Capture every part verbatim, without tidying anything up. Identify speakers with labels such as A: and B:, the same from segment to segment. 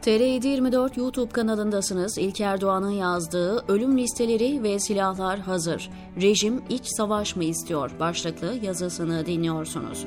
A: T R yedi yirmi dört YouTube kanalındasınız. İlker Doğan'ın yazdığı "Ölüm listeleri ve silahlar hazır. Rejim iç savaş mı istiyor?" başlıklı yazısını dinliyorsunuz.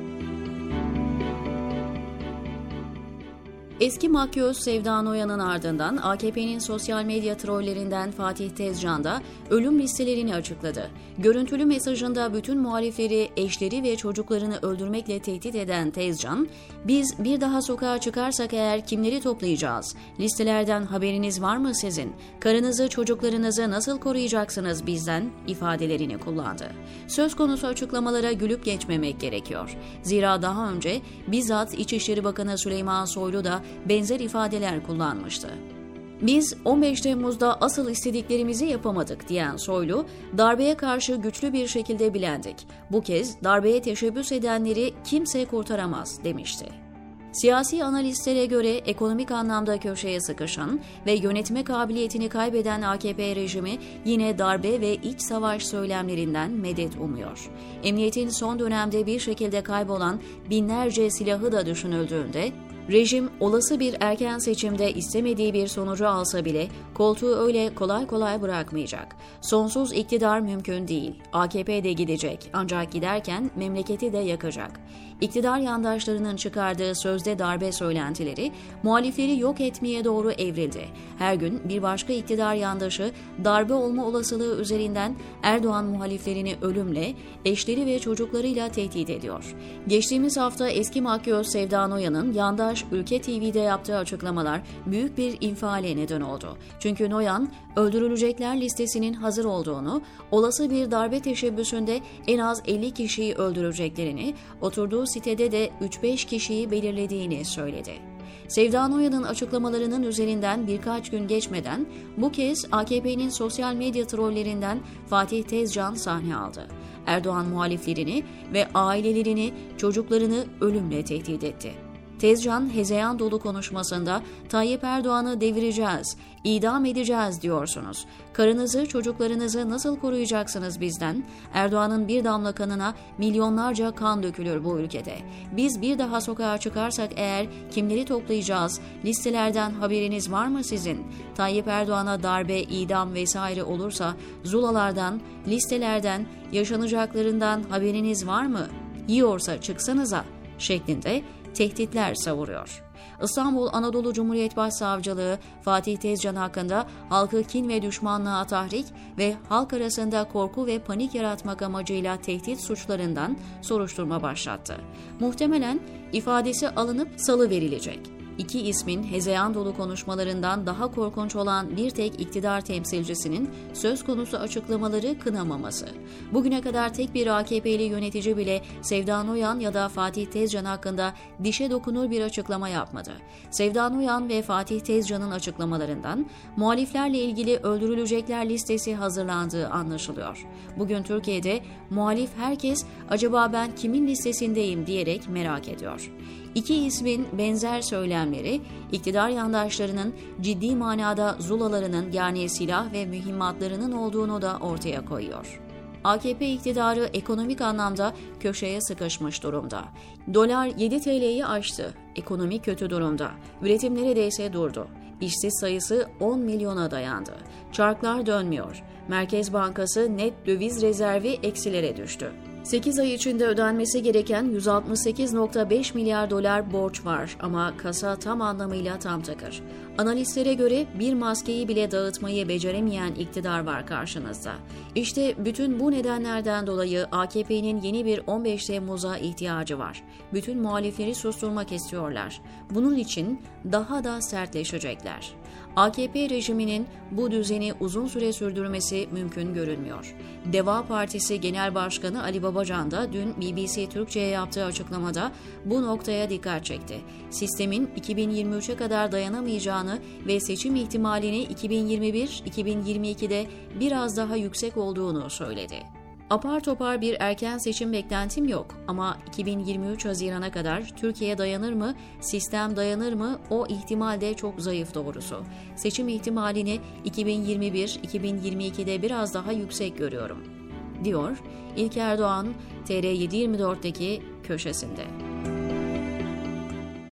A: Eski makyöz Sevda Noyan'ın ardından A K P'nin sosyal medya trollerinden Fatih Tezcan da ölüm listelerini açıkladı. Görüntülü mesajında bütün muhalifleri, eşleri ve çocuklarını öldürmekle tehdit eden Tezcan, "Biz bir daha sokağa çıkarsak eğer kimleri toplayacağız? Listelerden haberiniz var mı sizin? Karınızı, çocuklarınızı nasıl koruyacaksınız bizden?" ifadelerini kullandı. Söz konusu açıklamalara gülüp geçmemek gerekiyor. Zira daha önce bizzat İçişleri Bakanı Süleyman Soylu da benzer ifadeler kullanmıştı. "Biz on beş Temmuz'da asıl istediklerimizi yapamadık" diyen Soylu, "Darbeye karşı güçlü bir şekilde bilendik. Bu kez darbeye teşebbüs edenleri kimse kurtaramaz" demişti. Siyasi analistlere göre ekonomik anlamda köşeye sıkışan ve yönetme kabiliyetini kaybeden A K P rejimi yine darbe ve iç savaş söylemlerinden medet umuyor. Emniyetin son dönemde bir şekilde kaybolan binlerce silahı da düşünüldüğünde, rejim olası bir erken seçimde istemediği bir sonucu alsa bile koltuğu öyle kolay kolay bırakmayacak. Sonsuz iktidar mümkün değil. A K P de gidecek, ancak giderken memleketi de yakacak. İktidar yandaşlarının çıkardığı sözde darbe söylentileri muhalifleri yok etmeye doğru evrildi. Her gün bir başka iktidar yandaşı darbe olma olasılığı üzerinden Erdoğan muhaliflerini ölümle, eşleri ve çocuklarıyla tehdit ediyor. Geçtiğimiz hafta eski makyöz Sevda Noyan'ın yandaş Ülke T V'de yaptığı açıklamalar büyük bir infiale neden oldu. Çünkü Noyan, öldürülecekler listesinin hazır olduğunu, olası bir darbe teşebbüsünde en az elli kişiyi öldüreceklerini, oturduğu sitede de üç beş kişiyi belirlediğini söyledi. Sevda Noyan'ın açıklamalarının üzerinden birkaç gün geçmeden bu kez A K P'nin sosyal medya trollerinden Fatih Tezcan sahne aldı. Erdoğan muhaliflerini ve ailelerini, çocuklarını ölümle tehdit etti. Tezcan, hezeyan dolu konuşmasında "Tayyip Erdoğan'ı devireceğiz, idam edeceğiz diyorsunuz. Karınızı, çocuklarınızı nasıl koruyacaksınız bizden? Erdoğan'ın bir damla kanına milyonlarca kan dökülür bu ülkede. Biz bir daha sokağa çıkarsak eğer kimleri toplayacağız? Listelerden haberiniz var mı sizin? Tayyip Erdoğan'a darbe, idam vesaire olursa zulalardan, listelerden, yaşanacaklarından haberiniz var mı? Yiyorsa çıksanıza" şeklinde tehditler savuruyor. İstanbul Anadolu Cumhuriyet Başsavcılığı Fatih Tezcan hakkında halkı kin ve düşmanlığa tahrik ve halk arasında korku ve panik yaratmak amacıyla tehdit suçlarından soruşturma başlattı. Muhtemelen ifadesi alınıp salıverilecek. İki ismin hezeyan dolu konuşmalarından daha korkunç olan bir tek iktidar temsilcisinin söz konusu açıklamaları kınamaması. Bugüne kadar tek bir A K P'li yönetici bile Sevda Noyan ya da Fatih Tezcan hakkında dişe dokunur bir açıklama yapmadı. Sevda Noyan ve Fatih Tezcan'ın açıklamalarından muhaliflerle ilgili öldürülecekler listesi hazırlandığı anlaşılıyor. Bugün Türkiye'de muhalif herkes "Acaba ben kimin listesindeyim?" diyerek merak ediyor. İki ismin benzer söylemleri, iktidar yandaşlarının ciddi manada zulalarının yani silah ve mühimmatlarının olduğunu da ortaya koyuyor. A K P iktidarı ekonomik anlamda köşeye sıkışmış durumda. Dolar yedi T L'yi aştı. Ekonomi kötü durumda. Üretim neredeyse durdu. İşsiz sayısı on milyona dayandı. Çarklar dönmüyor. Merkez Bankası net döviz rezervi eksilere düştü. sekiz ay içinde ödenmesi gereken yüz altmış sekiz virgül beş milyar dolar borç var ama kasa tam anlamıyla tam takır. Analistlere göre bir maskeyi bile dağıtmayı beceremeyen iktidar var karşınızda. İşte bütün bu nedenlerden dolayı A K P'nin yeni bir on beş Temmuz'a ihtiyacı var. Bütün muhalifleri susturmak istiyorlar. Bunun için daha da sertleşecekler. A K P rejiminin bu düzeni uzun süre sürdürmesi mümkün görünmüyor. Deva Partisi Genel Başkanı Ali Babacan da dün B B C Türkçe'ye yaptığı açıklamada bu noktaya dikkat çekti. Sistemin iki bin yirmi üçe kadar dayanamayacağını ve seçim ihtimalini iki bin yirmi bir iki bin yirmi ikide biraz daha yüksek olduğunu söyledi. Apar topar bir erken seçim beklentim yok ama iki bin yirmi üç Haziran'a kadar Türkiye dayanır mı, sistem dayanır mı o ihtimal de çok zayıf doğrusu. Seçim ihtimalini iki bin yirmi bir iki bin yirmi ikide biraz daha yüksek görüyorum, diyor İlker Doğan T R yedi yirmi dört'teki köşesinde.